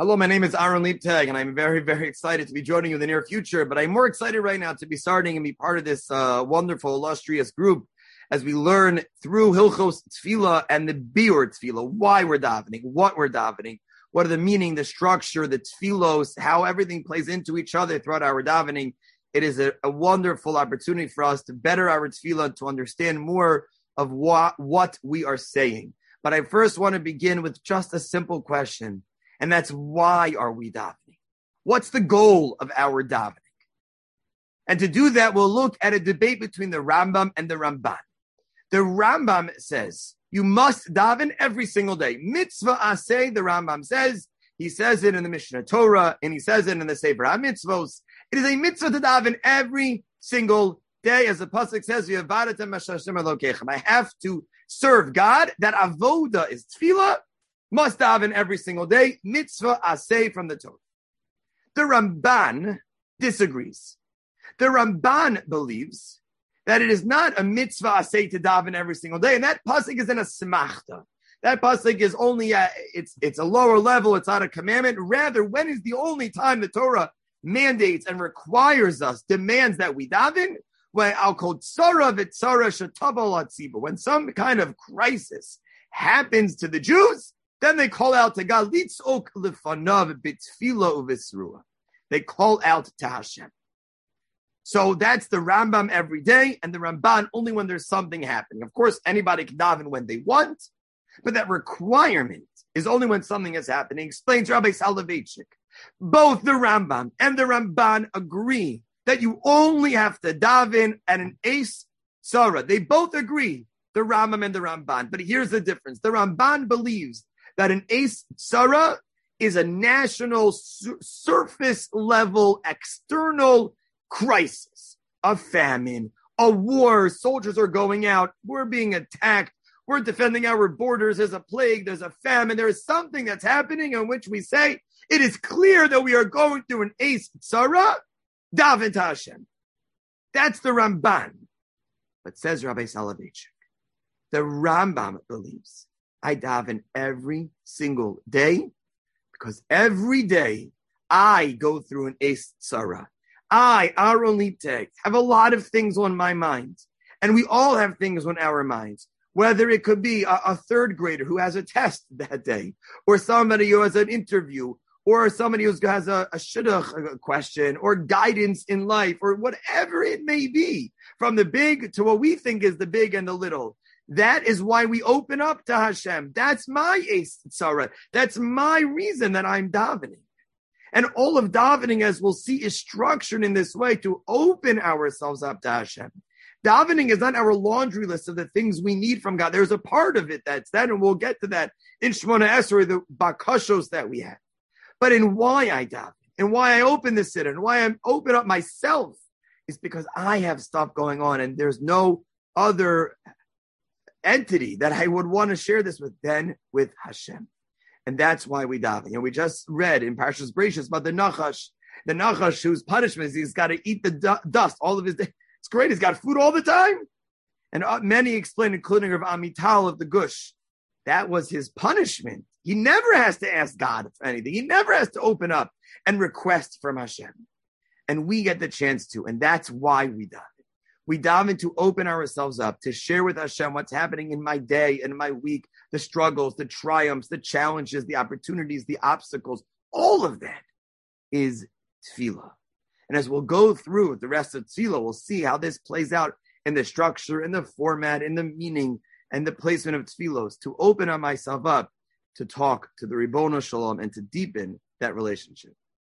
Hello, my name is Aaron Liebtag, and I'm very, very excited to be joining you in the near future. But I'm more excited right now to be starting and be part of this wonderful, illustrious group as we learn through Hilchos Tefillah and the Biur Tefillah, why we're davening, what we're davening, what are the meaning, the structure, the Tefillos, how everything plays into each other throughout our davening. It is a wonderful opportunity for us to better our Tefillah, to understand more of what we are saying. But I first want to begin with just a simple question. And that's, why are we davening? What's the goal of our davening? And to do that, we'll look at a debate between the Rambam and the Ramban. The Rambam says, you must daven every single day. Mitzvah aseh, the Rambam says, he says it in the Mishnah Torah, and he says it in the Sefer HaMitzvos. It is a mitzvah to daven every single day. As the Pasuk says, I have to serve God. That avoda is tefillah. Must daven every single day. Mitzvah aseh from the Torah. The Ramban disagrees. The Ramban believes that it is not a mitzvah aseh to daven every single day, and that pasuk is in a semachta. That pasuk is only it's a lower level. It's not a commandment. Rather, when is the only time the Torah mandates and requires us, demands that we daven? When I'll quote tzara v'tzara shetabal atziba. When some kind of crisis happens to the Jews, then they call out to God. Litzok lefanav b'tfila u'v'sruah. They call out to Hashem. So that's the Rambam every day, and the Ramban only when there's something happening. Of course, anybody can daven when they want, but that requirement is only when something is happening. Explains Rabbi Soloveitchik. Both the Rambam and the Ramban agree that you only have to daven at an ace tzara. They both agree, the Rambam and the Ramban. But here's the difference. The Ramban believes that an ace tzara is a national surface level external crisis, a famine, a war, soldiers are going out, we're being attacked, we're defending our borders, there's a plague, there's a famine, there is something that's happening in which we say, it is clear that we are going through an ace tzara, daven to Hashem. That's the Ramban. But says Rabbi Soloveitchik, the Rambam believes I daven every single day because every day I go through an ace tzara. I, Aaron Liebtag, have a lot of things on my mind. And we all have things on our minds. Whether it could be a third grader who has a test that day, or somebody who has an interview, or somebody who has a shidduch question, or guidance in life, or whatever it may be, from the big to what we think is the big and the little. That is why we open up to Hashem. That's my ace tzara. That's my reason that I'm davening. And all of davening, as we'll see, is structured in this way to open ourselves up to Hashem. Davening is not our laundry list of the things we need from God. There's a part of it that's that, and we'll get to that in Shemona Esrei, the bakashos that we have. But in why I daven, and why I open the siddur, and why I open up myself, is because I have stuff going on, and there's no other entity that I would want to share this with than with Hashem. And that's why we daven. And we just read in Parshas Bereishis about the Nachash whose punishment is he's got to eat the dust all of his day. It's great. He's got food all the time. And many explain, including Rav Amital of the Gush, that was his punishment. He never has to ask God for anything. He never has to open up and request from Hashem. And we get the chance to. And that's why we daven. We daven to open ourselves up, to share with Hashem what's happening in my day and my week, the struggles, the triumphs, the challenges, the opportunities, the obstacles. All of that is tefillah. And as we'll go through the rest of tefillah, we'll see how this plays out in the structure, in the format, in the meaning, and the placement of tefillos, to open myself up to talk to the Ribono Shalom and to deepen that relationship.